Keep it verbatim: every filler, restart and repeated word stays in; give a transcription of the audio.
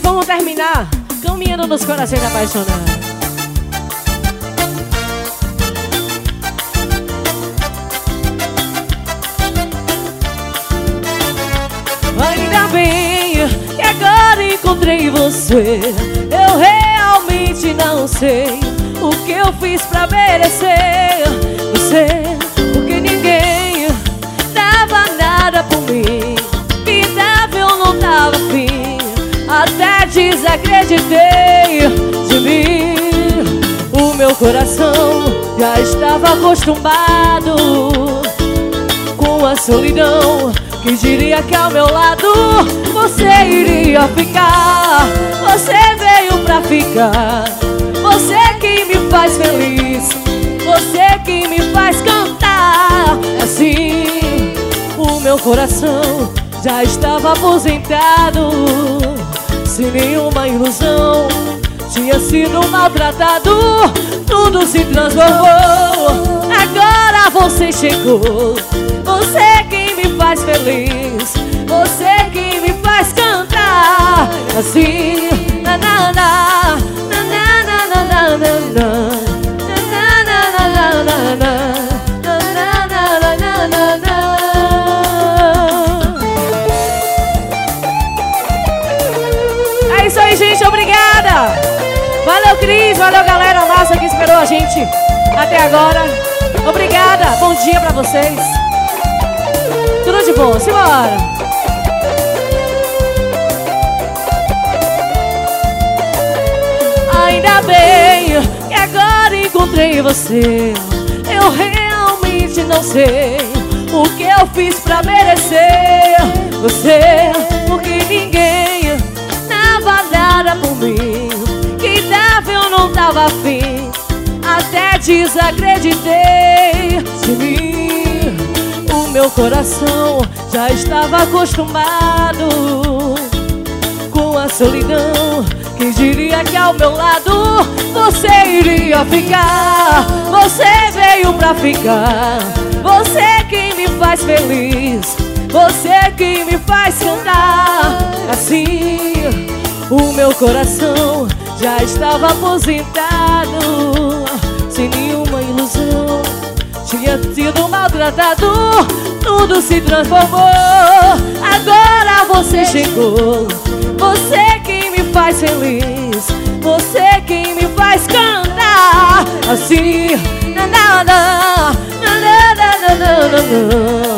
vamos terminar caminhando nos corações apaixonados. Ainda bem que agora encontrei você. Eu realmente não sei o que eu fiz pra merecer você, porque ninguém dava nada por mim, que dava eu não tava afim. Até desacreditei de mim. O meu coração já estava acostumado com a solidão. Quem diria que ao meu lado você iria ficar? Você veio pra ficar. Você que me faz feliz, você que me faz cantar. Assim, o meu coração já estava aposentado, sem nenhuma ilusão. Tinha sido maltratado, tudo se transformou. Agora você chegou. Você que me faz feliz, você que me faz cantar. Assim, na na na na na na na na na na na na na. É isso aí, gente, obrigada. Valeu, Cris, valeu, galera nossa que esperou a gente até agora. Obrigada, bom dia pra vocês. Tudo de bom, simbora! Ainda bem que agora encontrei você. Eu realmente não sei o que eu fiz pra merecer você, porque ninguém dava nada por mim, que dava eu não tava afim. Até desacreditei de mim. O meu coração já estava acostumado com a solidão. Quem diria que ao meu lado você iria ficar? Você veio pra ficar. Você que me faz feliz, você que me faz cantar. Assim, o meu coração já estava aposentado, sem nenhuma ilusão. Tinha sido maltratado, tudo se transformou. Agora você chegou. Você que me faz feliz, você que me faz cantar. Assim, na na na na na na na na.